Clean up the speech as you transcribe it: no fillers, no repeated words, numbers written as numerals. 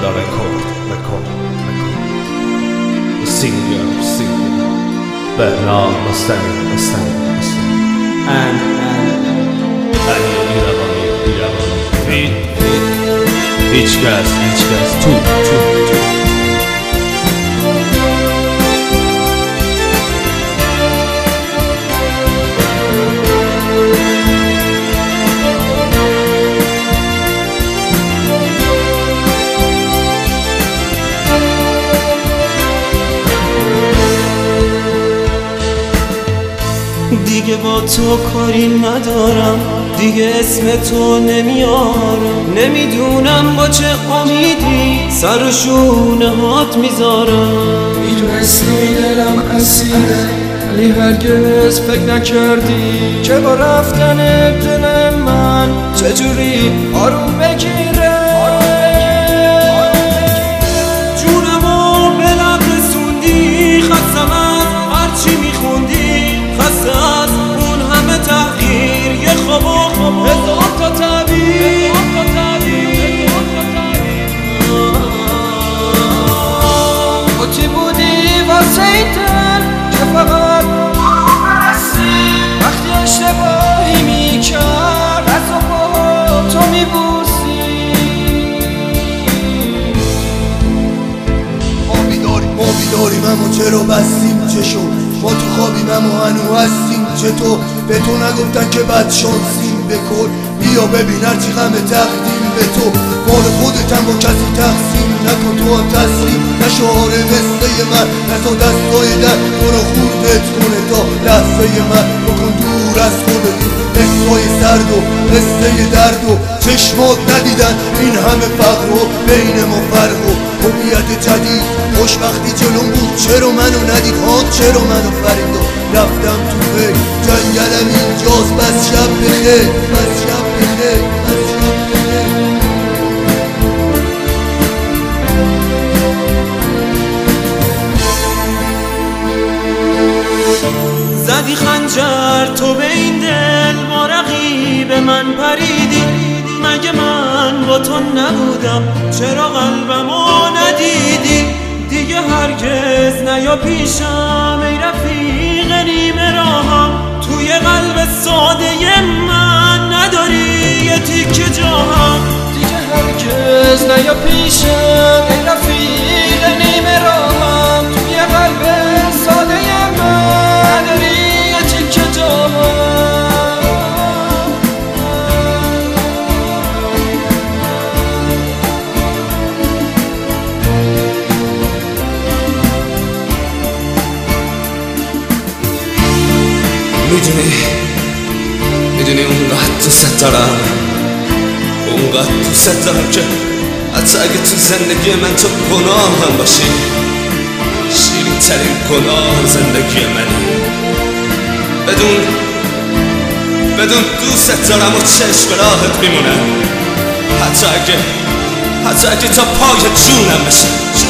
Gorilla record Singer Bernard Mustang and İrabani Hiç gaz two دیگه با تو کاری ندارم، دیگه اسم تو نمیارم، نمیدونم با چه امیدی سر و شونه هات میذارم. میدونستی دلم اسیره ولی هرگز فکر نکردی که با رفتن دل من چجوری آروم بگیره. جونمو به لب رسوندی، خستم از هرچی میخوندی، خسته از اون همه تحقیر، یه خواب و هزار تا تعبیر. خودی بودی واسه دل که فقط وقتی اشتباهی میکرد از و تو میبوسی. ما بیداریم اما چرا بستیم چشو، ما تو خوابیم اما هنو هستیم چطور. به تو نگفتن که بد شانسیم، بکن بیا ببین هرچی غم تقدیم به تو. مال خودتم با کسی تقسیم نکن، تو هم تسلیم نشعار قصه من، نتا دستای در برو خوردت کنه تا لحظه من. بکن دور از خودت حسای سرد و قصه درد و چشمات ندیدن این همه فقر و بین ما فرق و هویت جدید. خوشبختی جلوم بود چرا منو ندید، چرا منو فرید و رفتم تو فکر. جنگلم اینجاست بس شب بخیر، بس شب بخیر، بس شب بخیر. زدی خنجر تو به این دل، با رقیب من پریدی. مگه من با تو نبودم، چرا قلبمو ندیدی؟ دیگه هرگز نیا پیشم ای رفیق نیمه راهم، توی قلب ساده من نداری یه تیکه جاهم. دیگه هرگز نیا پیشم ای رفیق نیمه راهم، توی قلب ساده من نداری یه تیکه جاهم. میدونی اونقدر تو ست دارم که حتی اگه تو زندگی من تو گناه هم باشی، شیرین ترین گناه زندگی منی. بدون دوست دارم و چشم راحت میمونم، حتی اگه تا پای جونم بشه.